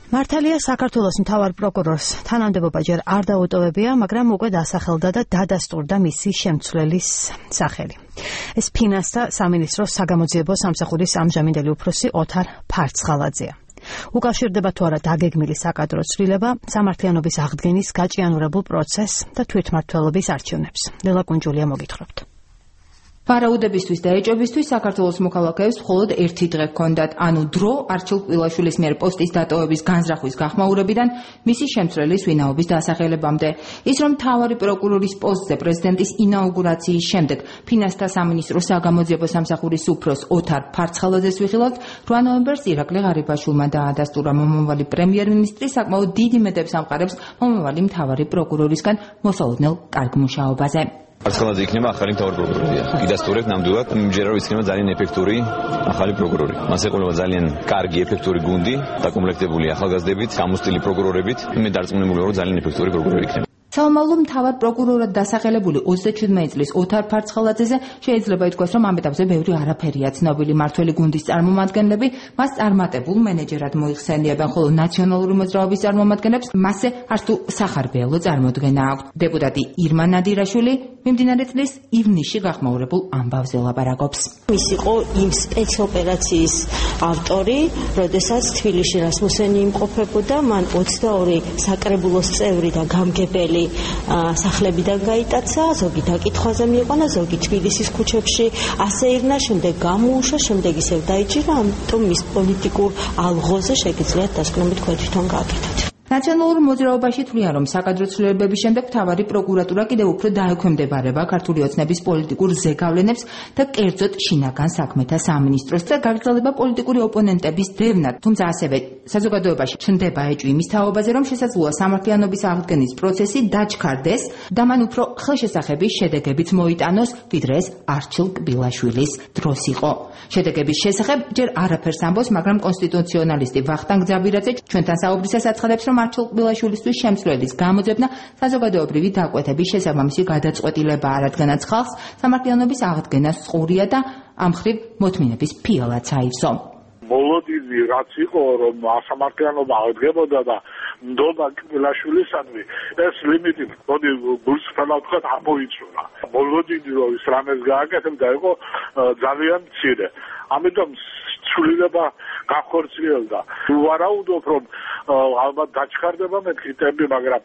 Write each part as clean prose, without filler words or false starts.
მართალია საქართველოს მთავარ პროკურორს თანამდებობა ჯერ არ დაუტოვებია, მაგრამ უკვე დასახელდა და დადასტურდა მისი შემცვლელის სახელი. ეს ფინანსთა სამინისტროს საგამოძიებო სამსახურის ამჟამინდელი უფროსი ოთარ ფარცხალაძეა. უკავშირდება თუ არა დაგეგმილი საკადრო ცვლილება სამართლიანობის აღდგენის გაჭიანურებულ პროცესს და თვითმმართველობის არჩევნებს. ლელა კუნჯულია მოგითხრობთ. ვარაუდებისთვის და ეჭვებისთვის საქართველოს მოქალაქეებს მხოლოდ ერთი დღე ჰქონდათ, ანუ დრო არჩილ კბილაშვილის მიერ პოსტის დატოვების განზრახვის გახმაურებიდან მისი შემცვლელის ვინაობის დასახელებამდე. ის რომ მთავარი პროკურორის პოსტზე პრეზიდენტის ინაუგურაციის შემდეგ ფინანსთა სამინისტროს საგამოძიებო სამსახურის უფროს ოთარ ფარცხალაძეს ვიხილავთ, 8 ნოემბერს ირაკლი ღარიბაშვილმა დაადასტურა მომავალი პრემიერ-მინისტრი საკმაოდ დიდი მეტებს ამყარებს მომავალი მთავარი პროკურორისგან მოსალოდნელ კარგ მუშაობაზე. ფარცხალაძე იქნება ახალი მთავარი პროკურორია. კიდასტურებ ნამდვილად იმჯერა რომ იქნება ძალიან ეფექტური ახალი პროკურორი. მას ეყოლება ძალიან კარგი ეფექტური გუნდი, დაკომპლექტებული ახალგაზრდებით, გამოსტილი პროკურორებით. მე დარწმუნებული ვარ, რომ ძალიან ეფექტური პროკურორი იქნება. სამომავლო მთავარ პროკურორად დასახელებული 27 წლის ოთარ ფარცხალაძეზე შეიძლება ითქვას, რომ ამ ეტაპზე ბევრი არაფერია ცნობილი. მართველი გუნდის წარმომადგენლები მას წარმატებულ მენეჯერად მოიხსენიებენ, ხოლო ნაციონალური მოძრაობის წარმომადგენლებს მასზე არც თუ სახარბიელო წარმოდგენა აქვს. დეპუტატი ირმა ნადირაშვილი მიმდინარე წლის ივნისში გახმაურებულ ამბავზე ლაპარაკობს. ის იყო იმ სპეცოპერაციის ავტორი, როდესაც თბილისში რასმუსენი იმყოფებოდა, მან 22 საკრებულოს წევრი და გამგებელი სახლებიდან გაიტაცა, ზოგი დაკითხვაზე მიიყვანა, ზოგი თბილისის ქუჩებში ასეირნა, შემდეგ გამოუშვა, შემდეგ ისევ დაიჭირა, ამიტომ მის პოლიტიკურ ალღოზე შეგიძლიათ დასკვნობით თქვენ თვითონ გააკეთოთ. ნაციონალურ მოძრაობაში თვლიან, რომ საკადრო ცვლილებების შემდეგ მთავარი პროკურატურა კიდევ უფრო დაექვემდებარება ქართული ოცნების პოლიტიკურ ზეგავლენებს და კერძოდ შინაგან საქმეთა სამინისტროს და გაგრძელება პოლიტიკური ოპონენტების დევნად. თუმცა ასევე საზოგადოებაში ჩნდება ეჭვი იმის თაობაზე, რომ შესაძლოა სამართლიანობის აღდგენის პროცესი დაჩქარდეს და მან უფრო ხელშესახების შედეგებიც მოიტანოს, ვიდრე ეს არჩილ კბილაშვილის დროს იყო. შედეგების შესახებ ჯერ არაფერს ამბობს, მაგრამ კონსტიტუციონალისტი ვახტანგ ძაბირაძე ჩვენთან საუბრისას აცხადებს, რომ არჩილ კბილაშვილისთვის შემცვლელის გამოძებნა საზოგადოებრივი დაკვეთების შესაბამისი გადაწყვეტილებაა, რადგანაც ხალხს სამართლიანობის აღდგენა სწორია და ამ ხრივ მოთმინების ფიალაც აივსო. მოლოდინი რაც იყო, რომ სამართლიანობა აღდგებოდა და ნდობა კბილაშვილისადმი, ეს ლიმიტი მოდი გულწრფელად ვთქვათ ამოიწურა. მოლოდინი რომ ის რამეს გააკეთებდა იყო ძალიან მცირე. ამიტომ ცვლილება გახორციელდა. ვარაუდობ, რომ ალბათ დაჩქარდება მეთქი ტემპი, მაგრამ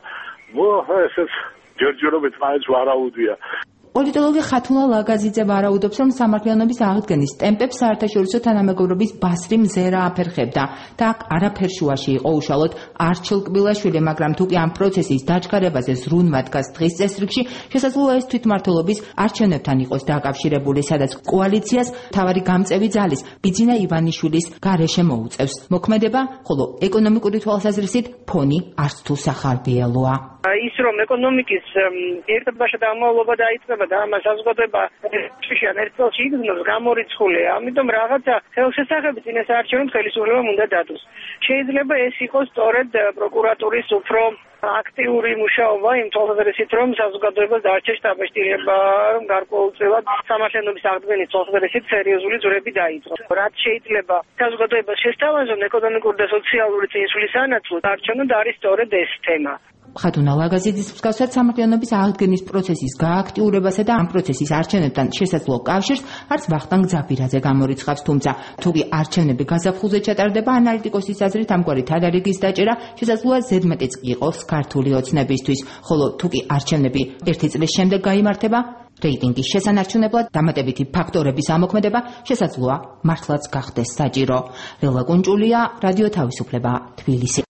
ესეც ჯერჯერობით მაინც ვარაუდია. პოლიტოლოგი ხათულა ლაგაზიძე ვარაუდობს, რომ სამართლიანობის აღდგენის ტემპებს საერთაშორისო თანამეგობრობის ბასრი მზერა აფერხებდა და აქ არაფერ შუაში იყო უშუალოდ არჩილ კბილაშვილი, მაგრამ თუ კი ამ პროცესის დაჩქარებაზე ზრუნვა დგას დღის წესრიგში, შესაძლოა ეს თვითმმართველობის არჩევნებთან იყოს დაკავშირებული, სადაც კოალიციას მთავარი გამწევი ძალის ბიძინა ივანიშვილის გარეშე მოუწევს მოქმედება, ხოლო ეკონომიკური თვალსაზრისით ფონი არც თუ სახარბიელოა. ის რომ ეკონომიკის ერთბაშა დამოვლობა დაიწყება და ამას საზოგადოება შიშიან ერთ წელში იგრძნობს გამორიცხულია. ამიტომ რაღაცა ხელშესახები წინასაარჩევნო ხელისუფლებამ უნდა დადოს. შეიძლება ეს იყოს სწორედ პროკურატურის უფრო აქტიური მუშაობა იმ თვალსაზრისით, რომ საზოგადოებას დარჩეს დაბეჭდილება, რომ გარკვეულწილად სამართლიანობის აღდგენის თვალსაზრისით სერიოზული ძვრები დაიწყოს. რაც შეიძლება საზოგადოებას შესთავაზონ ეკონომიკური და სოციალური წინსვლის სანაცვლოდ, არჩევნო არის სწორედ ეს თემა. ხათუნა ლაგაზიძის მსგავსად სამართლიანობის აღდგენის პროცესის გააქტიურებასა და ამ პროცესის არჩევნებთან შესაძლო კავშირს არც ვახტანგ ძაბირაძე გამორიცხავს, თუმცა თუ კი არჩევნები გაზაფხულზე ჩატარდება, ანალიტიკოსის აზრით ამგვარი თადარიგის დაჭერა შესაძლოა ზედმეტიც იყოს ქართული ოცნებისთვის, ხოლო თუ კი არჩევნები ერთი წლის შემდეგ გაიმართება, რეიტინგის შესანარჩუნებლად დამატებითი ფაქტორების ამოქმედება შესაძლოა მართლაც გახდეს საჭირო. ლელა კუნჯულია, რადიო თავისუფლება, თბილისი.